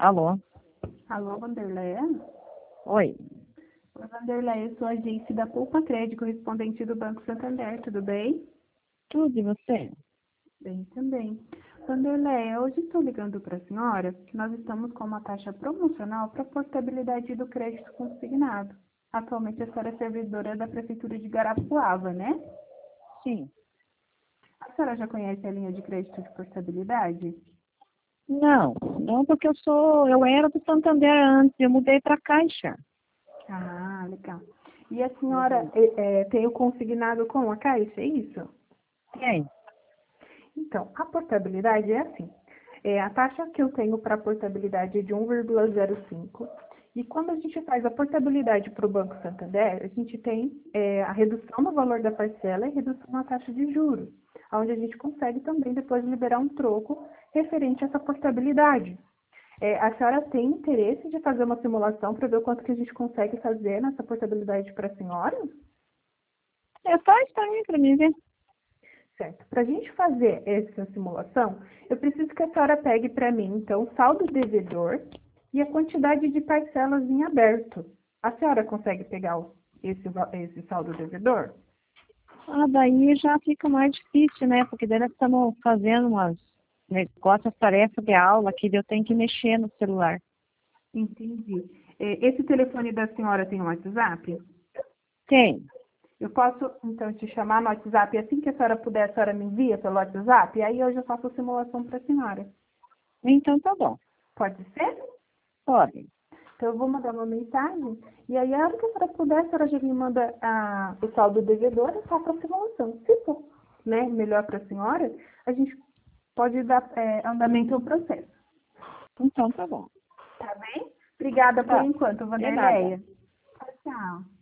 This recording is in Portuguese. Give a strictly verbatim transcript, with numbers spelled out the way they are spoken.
Alô? Alô, Vanderleia? Oi. Oi, Vanderleia, eu sou agente da Poupa Crédito, correspondente do Banco Santander, tudo bem? Tudo e você? Bem também. Vanderleia, hoje estou ligando para a senhora que nós estamos com uma taxa promocional para portabilidade do crédito consignado. Atualmente a senhora é servidora da Prefeitura de Guarapuava, né? Sim. A senhora já conhece a linha de crédito de portabilidade? Não, não porque eu sou, eu era do Santander antes, eu mudei para Caixa. Ah, legal. E a senhora é, é, tem o consignado com a Caixa, é isso? Tem. Então, a portabilidade é assim. É, a taxa que eu tenho para portabilidade é de um vírgula zero cinco. E quando a gente faz a portabilidade para o Banco Santander, a gente tem é, a redução no valor da parcela e redução na taxa de juros, onde a gente consegue também depois liberar um troco referente a essa portabilidade. É, a senhora tem interesse de fazer uma simulação para ver o quanto que a gente consegue fazer nessa portabilidade para a senhora? É só isso para mim, para mim ver. Certo. Para a gente fazer essa simulação, eu preciso que a senhora pegue para mim, então, o saldo devedor e a quantidade de parcelas em aberto. A senhora consegue pegar o- esse, va- esse saldo devedor? Ah, daí já fica mais difícil, né? Porque daí nós estamos fazendo umas negócios, tarefas de aula que eu tenho que mexer no celular. Entendi. É, esse telefone da senhora tem um WhatsApp? Tem. Eu posso, então, te chamar no WhatsApp e assim que a senhora puder, a senhora me envia pelo WhatsApp? E aí eu já faço a simulação para a senhora. Então tá bom. Pode ser? Pode. Então, eu vou mandar uma mensagem e aí, a hora que a senhora puder, a senhora já me manda a, o saldo devedor e faça a simulação. Se for, né, melhor para a senhora, a gente pode dar é, andamento ao processo. Então tá bom. Tá bem? Obrigada por Tá. enquanto, De nada. Vanderleia. Tchau, tchau.